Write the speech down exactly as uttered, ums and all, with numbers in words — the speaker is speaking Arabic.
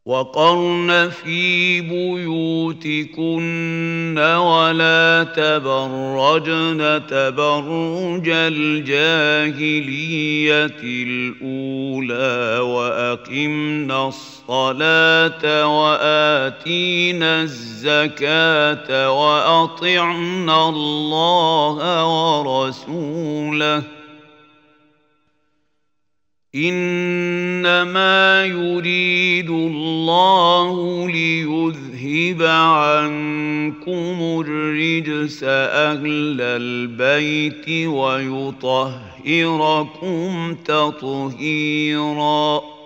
وقرن في بيوتكن ولا تبرجن تبرج الجاهلية الأولى وأقمنا الصلاة وآتينا الزكاة وأطعنا الله ورسوله إنما يريد الله ليذهب عنكم الرجس أهل البيت ويطهركم تطهيراً